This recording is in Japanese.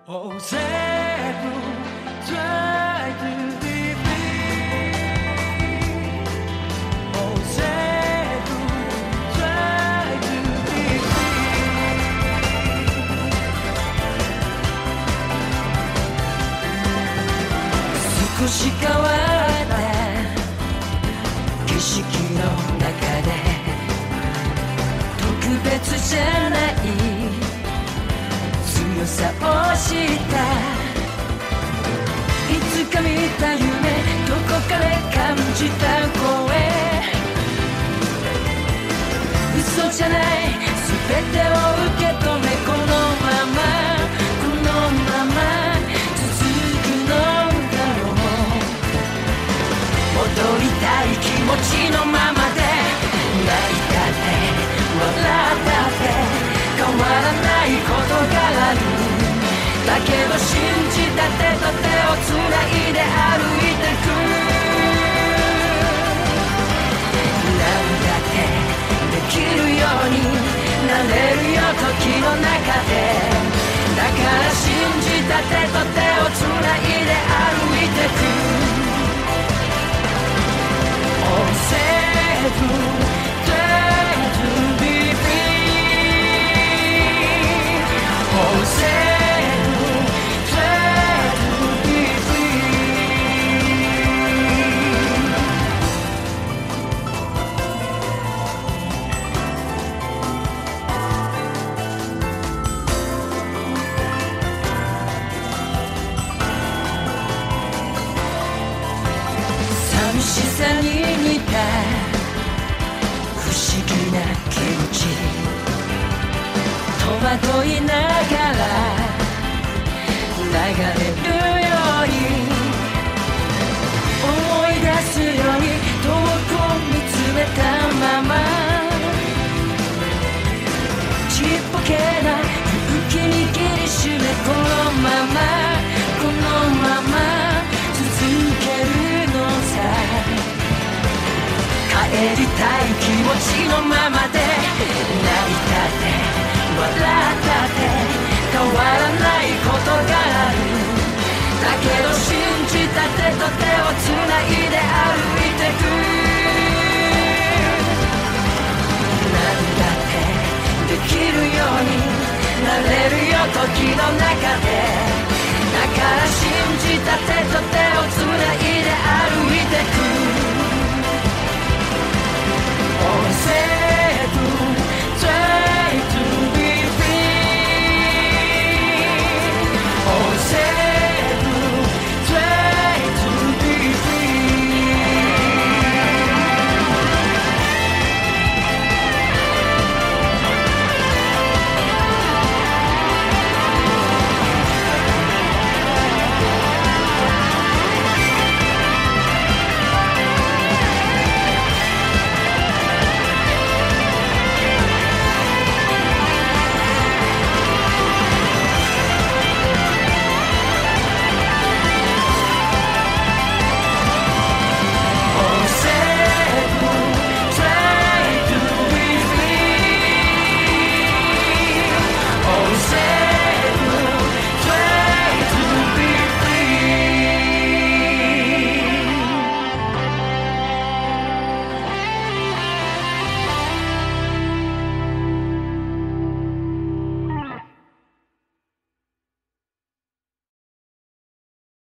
Oh, Zebu, try to be free. Oh, Zebu, try to be free. 少し変わった景色の中で特別じゃない強さを知った。いつか見た夢、どこかで感じた声、嘘じゃない全てを受け止め、このまま続くのだろう。戻りたい気持ちのままで、泣いたって笑ったって変わらないことがある。だけど信じた手と手をつないで歩いてく。なんだってできるようになれるよ時の中で。だから信じた手と手をつないで歩いてく。Oh, Zebu, try to be free. Oh, Zebu, try to be free. 寂しさに似た不思議な気持ち、戸惑いながら流れるように、思い出すように遠くを見つめたまま、ちっぽけな勇気に握りしめ、このまま続けるのさ。帰りたい気持ちのままで、泣いたって笑ったって変わらないことがある。だけど信じた手と手をつないで歩いてく。なんだってできるようになれるよ時の中で。だから信じた手と手をつないで歩いてく。Oh,